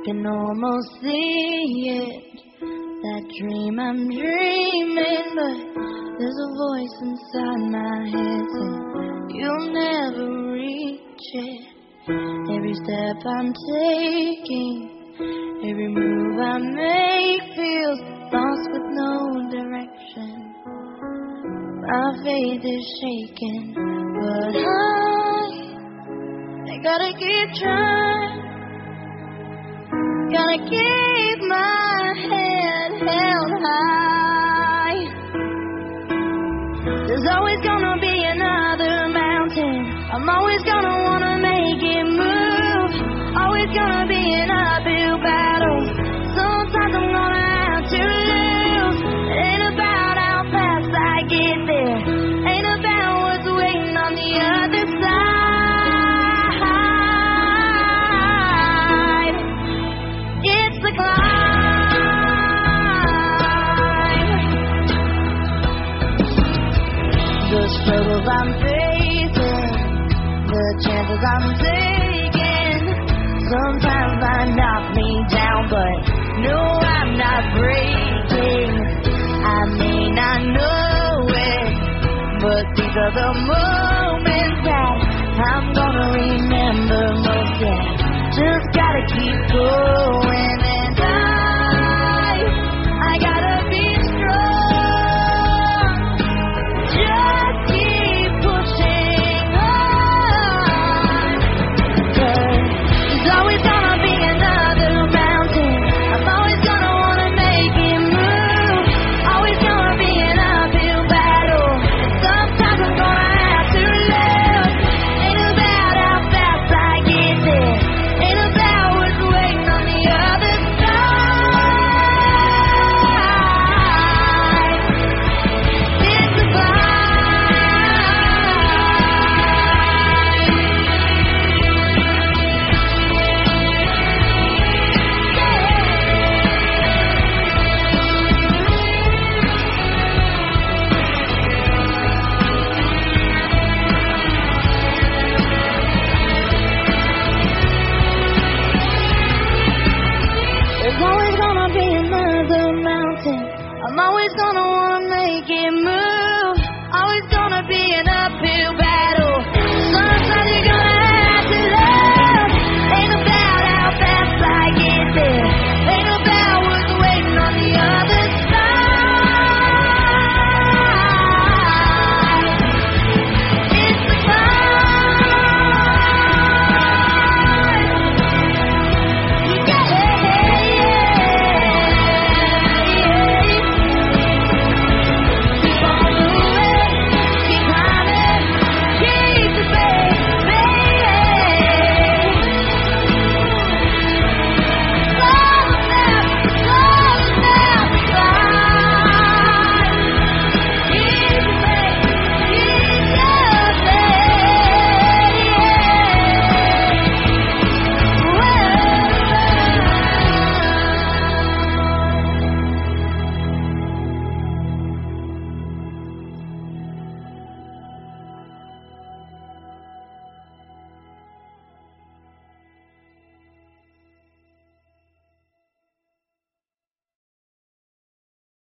can almost see it, that dream I'm dreaming, but there's a voice inside my head saying you'll never reach it. Every step I'm taking, every move I make feels lost with no direction. My faith is shaking, but I gotta keep trying. Gotta keep my head held high. There's always gonna be another mountain. I'm always gonna wanna make it move. Always gonna be an uphill battle. Sometimes I'm gonna have to lose. It ain't about how fast I get there. Ain't about what's waiting on the other side. It's the climb. The struggles I'm facing, the chances I'm taking, sometimes I knock me down, but no, I'm not breaking. I may not know it, but these are the moments that I'm gonna remember most. Yeah, just gotta keep going.